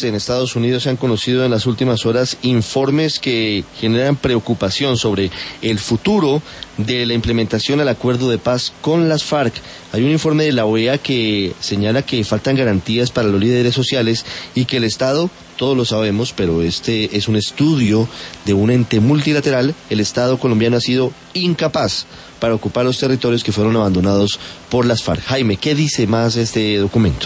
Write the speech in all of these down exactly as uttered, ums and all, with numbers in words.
Paz en Estados Unidos se han conocido en las últimas horas informes que generan preocupación sobre el futuro de la implementación al acuerdo de paz con las FARC. Hay un informe de la O E A que señala que faltan garantías para los líderes sociales y que el Estado, todos lo sabemos, pero este es un estudio de un ente multilateral, el Estado colombiano ha sido incapaz para ocupar los territorios que fueron abandonados por las FARC. Jaime, ¿qué dice más este documento?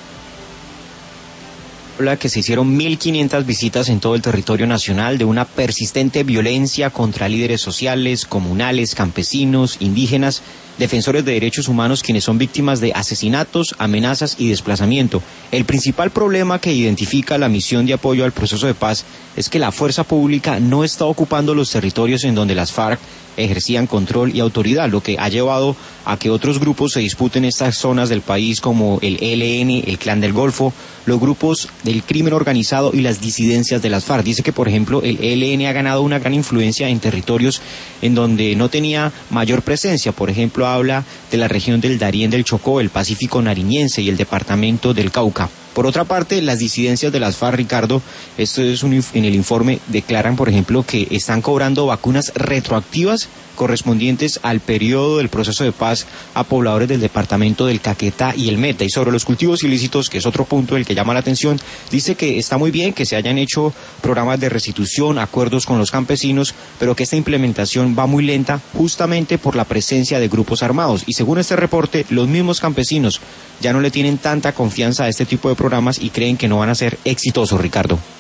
Habla que se hicieron mil quinientas visitas en todo el territorio nacional de una persistente violencia contra líderes sociales, comunales, campesinos, indígenas, defensores de derechos humanos, quienes son víctimas de asesinatos, amenazas y desplazamiento. El principal problema que identifica la misión de apoyo al proceso de paz es que la fuerza pública no está ocupando los territorios en donde las FARC ejercían control y autoridad, lo que ha llevado a que otros grupos se disputen estas zonas del país como el E L N, el Clan del Golfo, los grupos del crimen organizado y las disidencias de las FARC. Dice que, por ejemplo, el E L N ha ganado una gran influencia en territorios en donde no tenía mayor presencia. Por ejemplo, habla de la región del Darién del Chocó, el Pacífico Nariñense y el departamento del Cauca. Por otra parte, las disidencias de las FARC, Ricardo, esto es un, en el informe declaran, por ejemplo, que están cobrando vacunas retroactivas correspondientes al periodo del proceso de paz a pobladores del departamento del Caquetá y el Meta. Y sobre los cultivos ilícitos, que es otro punto del que llama la atención, dice que está muy bien que se hayan hecho programas de restitución, acuerdos con los campesinos, pero que esta implementación va muy lenta justamente por la presencia de grupos armados. Y según este reporte, los mismos campesinos ya no le tienen tanta confianza a este tipo de programas y creen que no van a ser exitosos, Ricardo.